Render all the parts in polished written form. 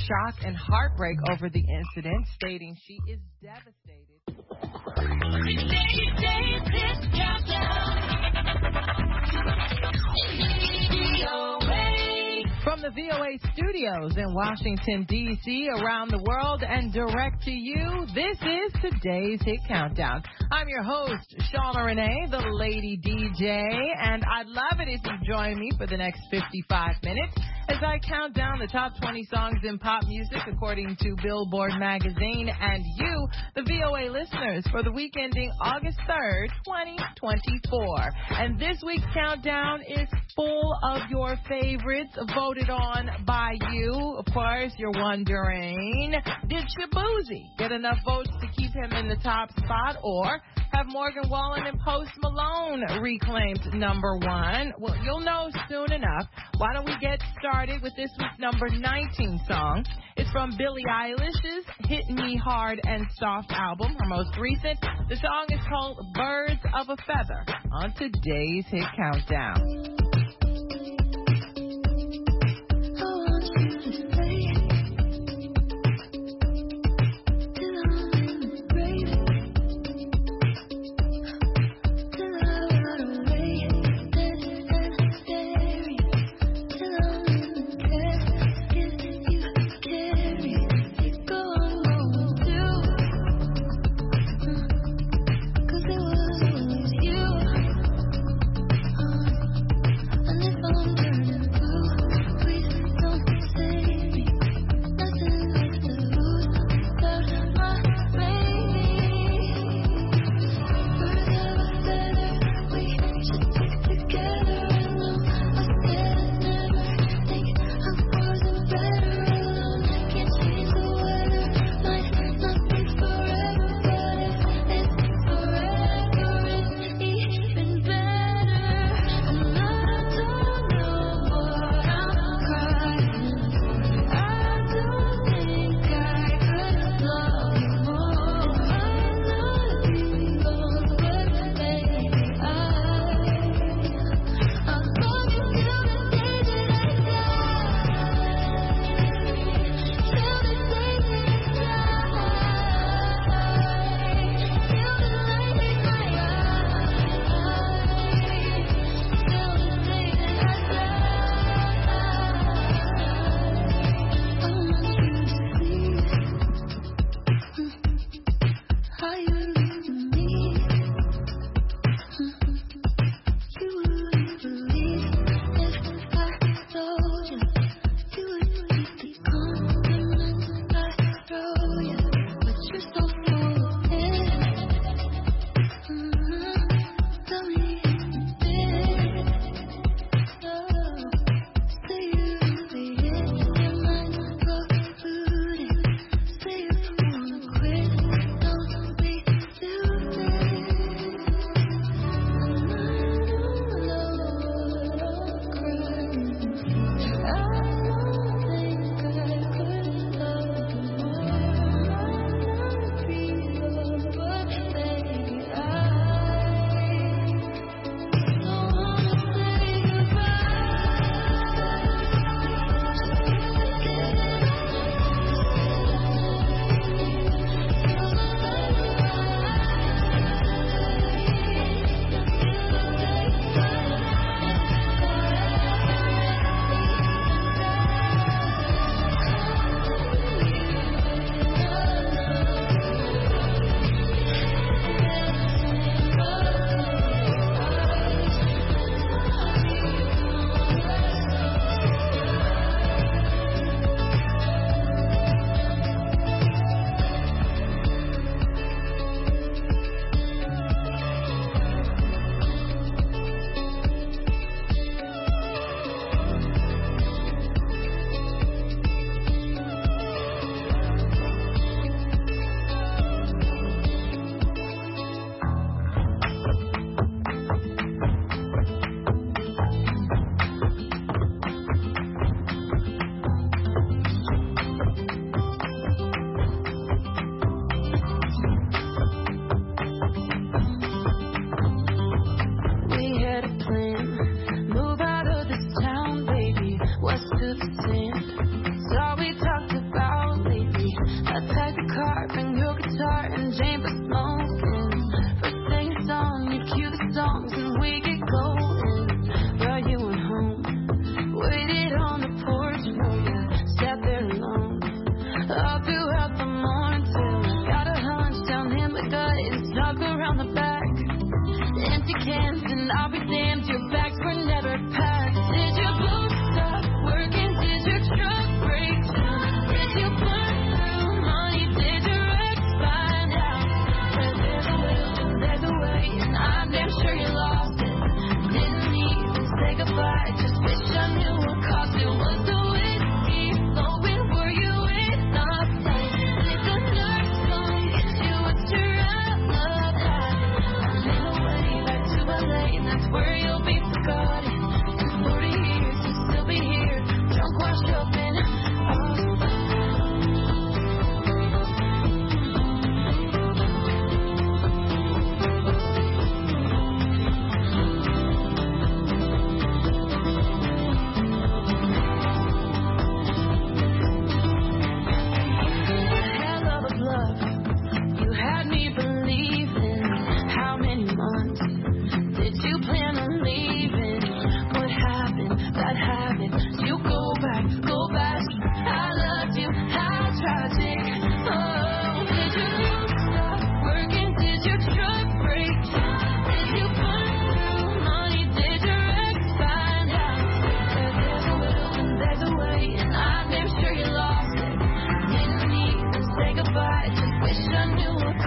shock and heartbreak over the incident, stating she is devastated. From the VOA studios in Washington, D.C., around the world, and direct to you, this is today's Hit Countdown. I'm your host, Shauna Renee, the Lady DJ, and I'd love it if you join me for the next 55 minutes as I count down the top 20 songs in pop music according to Billboard magazine, and you, the VOA listeners, for the week ending August 3rd, 2024. And this week's countdown is full of your favorites voted on by you. Of course, you're wondering, did Shabuzi get enough votes to keep him in the top spot, or have Morgan Wallen and Post Malone reclaimed number one? Well, you'll know soon enough. Why don't we get started with this week's number 19 song? It's from Billie Eilish's Hit Me Hard and Soft album, her most recent. The song is called Birds of a Feather on today's Hit Countdown.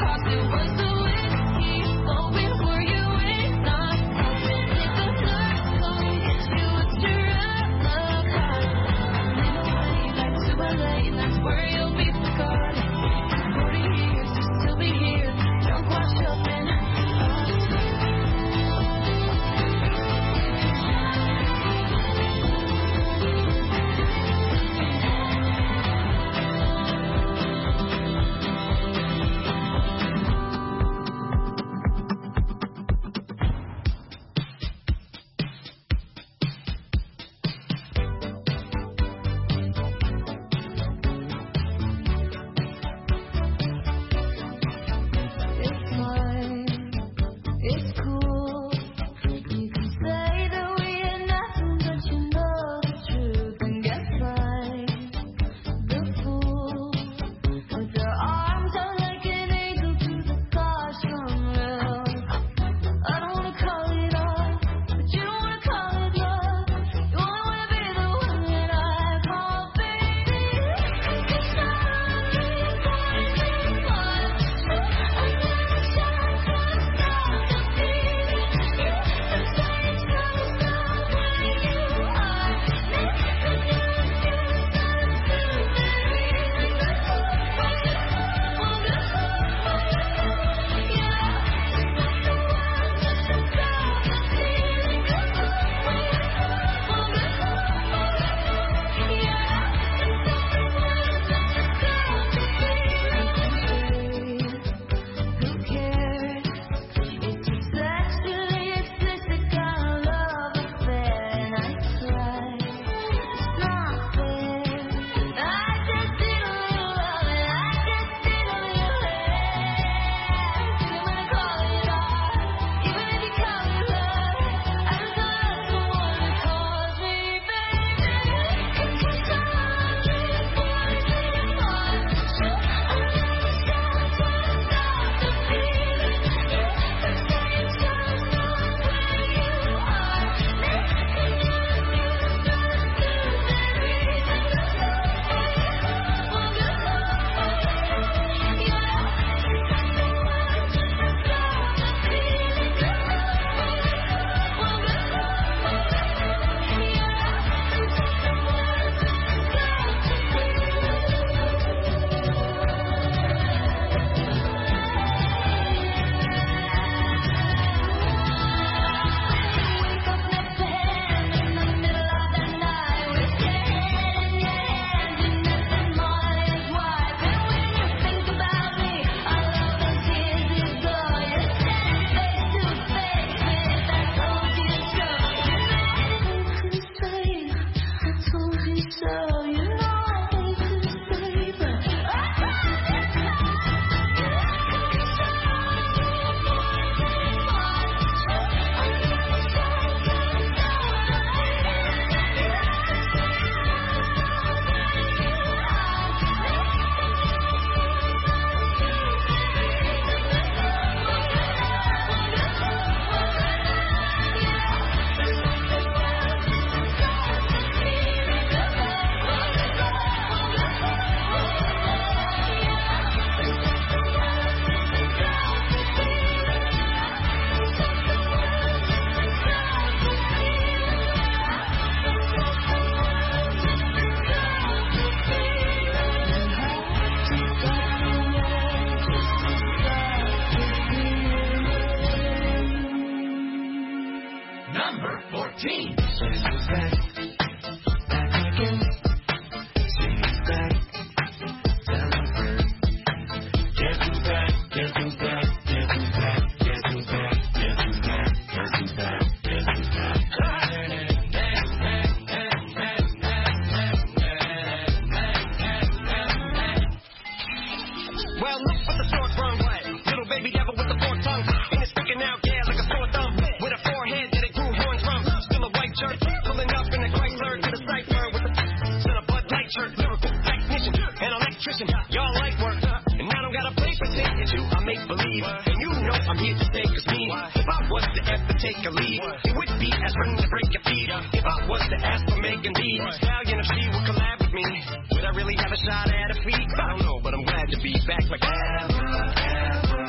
take a lead. It would be as fun to break your feet. If I was to ask for Megan D, Stallion, if she would collab with me, would I really have a shot at a feat? I don't know, but I'm glad to be back like ever.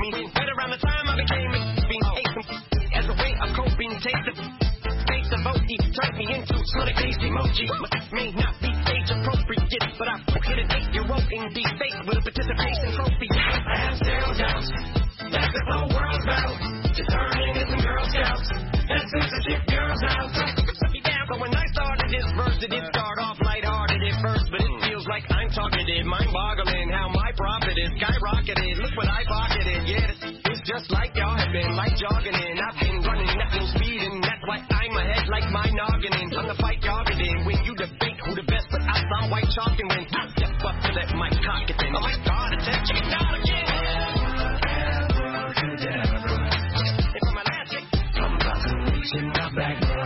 me. Right around the time I became a as a way of coping, taste the emoji turned me into sonic based emoji. May not be age appropriate, but I hit an 8-year-old in the state with a participation trophy. I have zero doubts that the whole world's about to turn into some Girl Scouts and censorship girls out. Yeah, but when I started this verse, it did start off lighthearted at first, but it feels like I'm targeted, mind-boggling how my profit is skyrocketed. Look what I pocketed, yeah, it's just like y'all have been, like jogging in. I've been running at no speed, and that's why I'm ahead like my noggin in. I'm the fight jogging in. When you debate who the best, but I sound white chalk and win. Step up to that mic cock it then. Oh my God, attention, it's not again. If I'm elastic, I'm about to reach in my back door.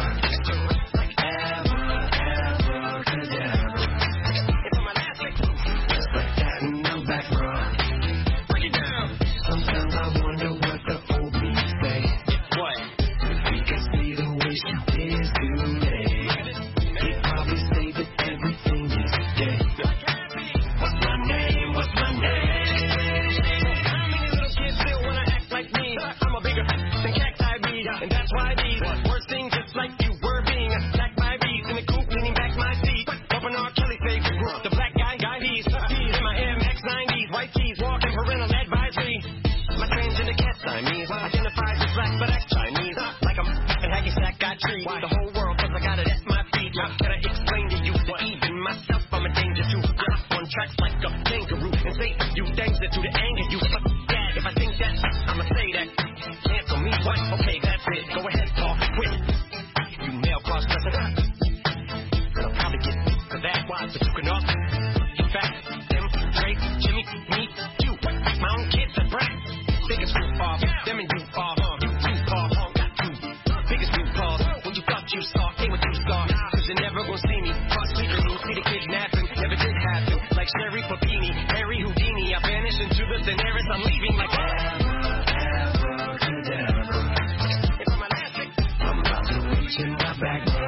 The whole world, cause I got it at my feet. How can I explain to you that even myself I'm a danger to? I hop on tracks like a kangaroo and say you danger to the anger you. Fuck that, if I think that, I'ma say that. Cancel me, what? Okay, that's it. Go ahead, Paul, quit. You male cross-dresser. I'll probably get for that. Why? But you can also in fact, them, Drake, Jimmy, me, you. My own kids are brat. Biggest group off, them and you off. You two off, got two. Biggest group off. You saw, ain't what you saw. Cause you're never gonna see me. Cross sleeping, you see the kidnapping. Never did happen. Like Sherry Papini, Harry Houdini. I vanish into the Daenerys. I'm leaving like if I'm elastic, I'm about to reach in my back door.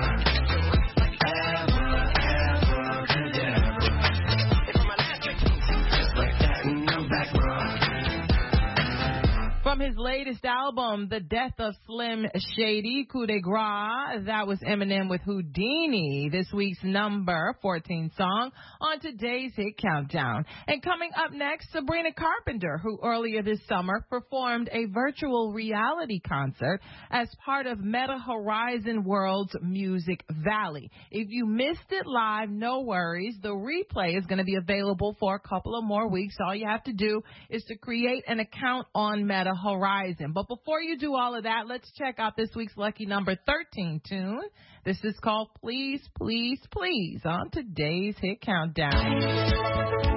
If I'm elastic, just like that in the back door. From his latest album, The Death of Slim Shady, Coup de Grace, that was Eminem with Houdini, this week's number 14 song on today's Hit Countdown. And coming up next, Sabrina Carpenter, who earlier this summer performed a virtual reality concert as part of Meta Horizon World's Music Valley. If you missed it live, no worries. The replay is going to be available for a couple of more weeks. All you have to do is to create an account on Meta Horizon. But before you do all of that, let's check out this week's lucky number 13 tune. This is called Please, Please, Please on today's Hit Countdown.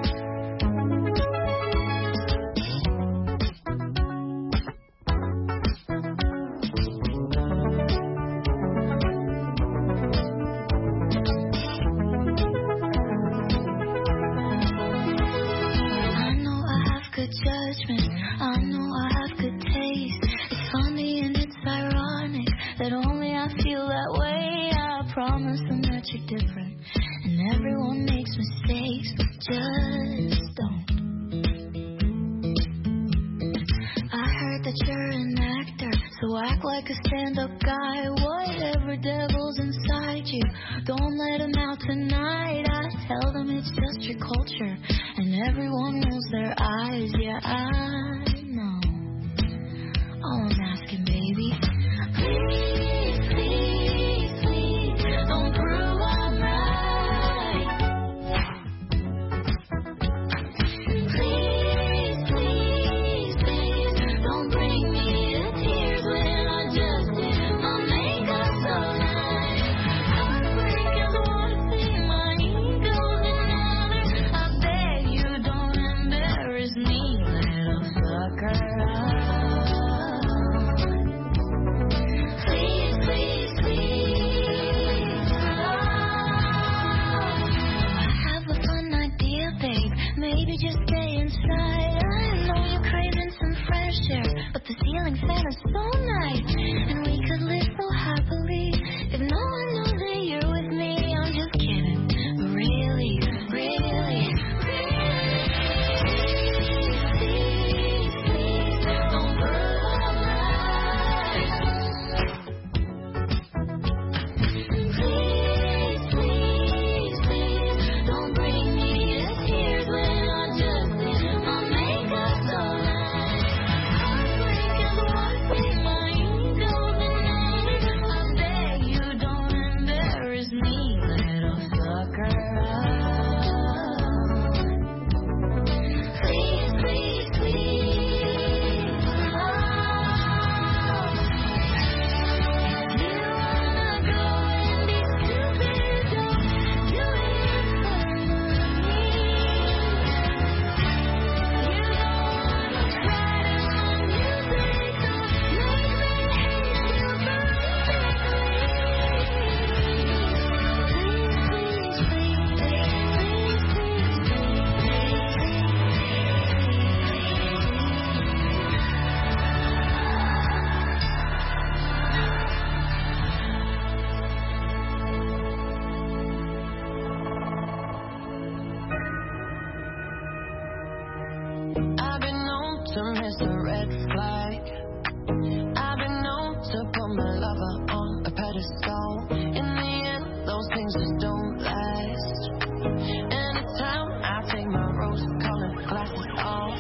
Judgment, I know I have good taste. It's funny and it's ironic that only I feel that way. I promise them that you're different, and everyone makes mistakes, but just don't. I heard that you're an actor, so act like a stand-up guy. Whatever devil's inside you, don't let him out tonight. I tell them it's just your culture, and everyone rolls their eyes. Yeah, I know. All I'm asking, baby, please, please, please, don't prove I'm right. Please, please, please, don't bring me to tears when I just did my makeup so nice. Heartbreak is one thing, my ego's another. I beg you, don't embarrass me, little sucker. Please, please, please. I have a fun idea, babe. Maybe just stay inside. I know you're craving some fresh air, but the ceiling fan is so nice, and we could live so happily if no one knows that you're with me. I'm just kidding, but really, really, really. Please, please, please. to miss a red flag. I've been known to put my lover on a pedestal. In the end, those things just don't last. Anytime I take my rose-colored glasses off,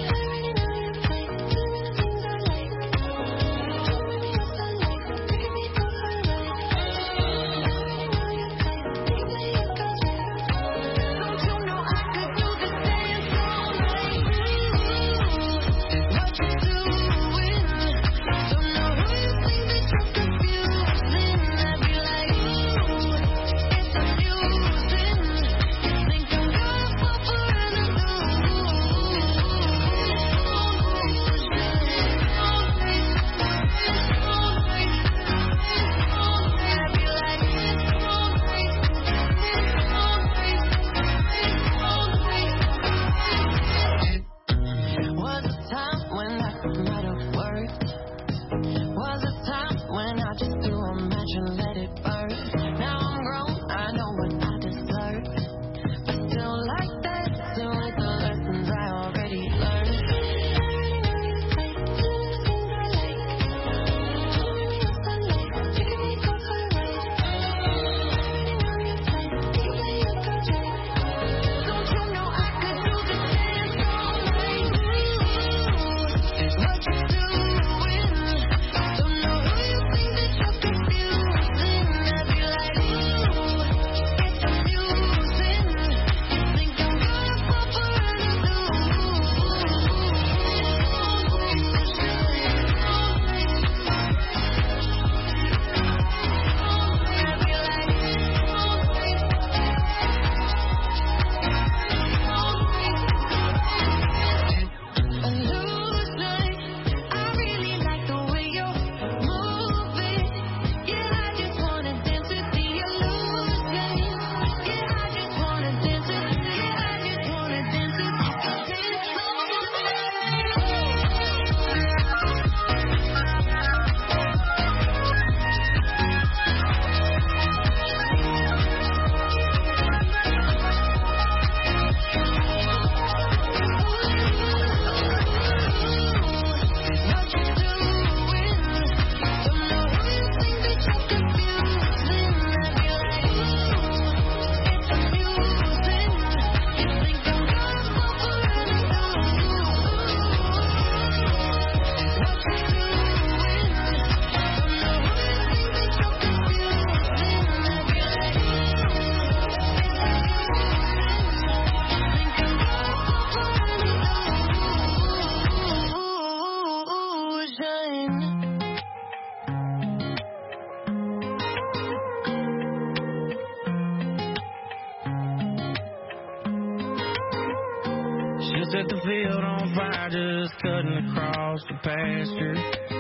set the field on fire, just cutting across the pasture.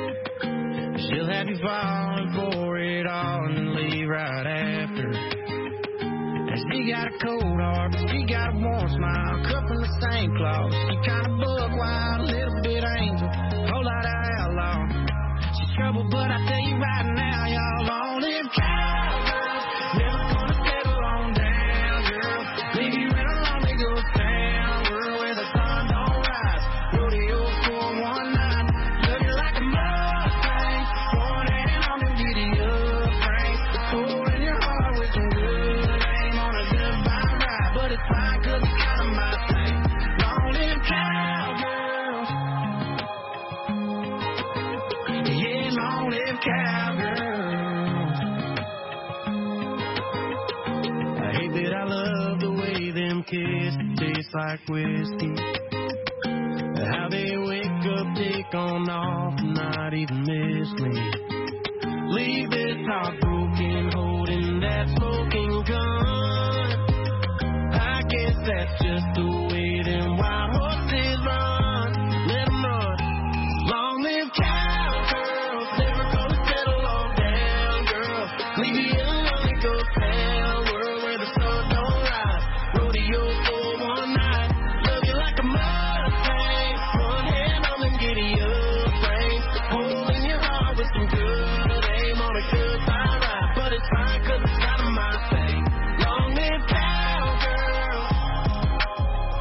She'll have you falling for it all and then leave right after. And she got a cold heart, but she got a warm smile, cut from the same cloth. She kind of buck wild, a little bit angel, whole lot of outlaw. She's trouble, but I tell you right now, y'all long live cowgirls. Never gonna settle on down, girl. Leave you in a lonely ghost town, girl, where the sun don't rise. Rodeo 419, love you like a Mustang. One hand on the giddy up frame, hole in your heart with some good aim on a goodbye ride. But it's fine 'cause it's kind of my thing. Long live cowgirls. Yeah, long live cowgirls. I hate that I love the way them kisses taste like whiskey. How they wake up, take on off, and not even miss me. Leave this heart broken, holding that smoking gun. I guess that's just the way them wild horses run. Let them run. Long live cowgirls, never gonna settle on down, girl. Leave me alone and go town, world where the sun don't rise. Rodeo 419, love you like a Mustang. One hand on the giddy up frame, hole in your heart with some good aim on a goodbye ride. But it's fine 'cause it's kind of my thing. Long live cowgirls.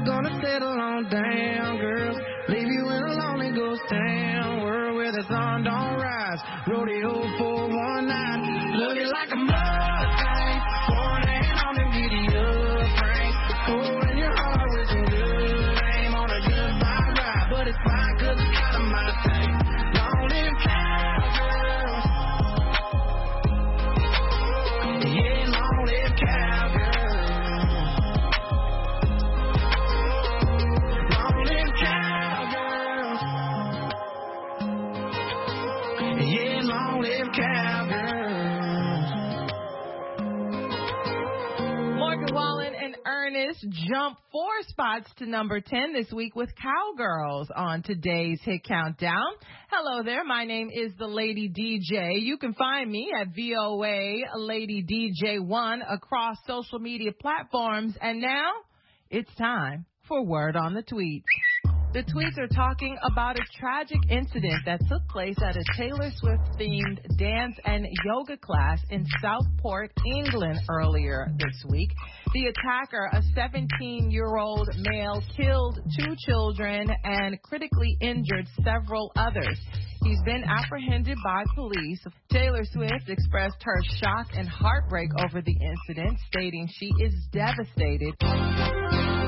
gonna settle on down, girl. Leave you in a lonely ghost town, world where the sun don't rise. Rodeo 419, looking like a Mustang. One hand on them giddy up cranks, pulling your heart with some good aim on a good vibe ride. But it's fine 'cause it's kind of my thing. Long live cowgirl. Yeah, long live cowgirl. Long live cowgirl. Yeah, long live cowgirl. Morgan Wallen and Ernest jump 4 spots to number 10 this week with Cowgirls on today's Hit Countdown. Hello there. My name is the Lady DJ. You can find me at VOA Lady DJ1 across social media platforms. And now it's time for Word on the Tweet. The tweets are talking about a tragic incident that took place at a Taylor Swift-themed dance and yoga class in Southport, England earlier this week. The attacker, a 17-year-old male, killed 2 children and critically injured several others. He's been apprehended by police. Taylor Swift expressed her shock and heartbreak over the incident, stating she is devastated.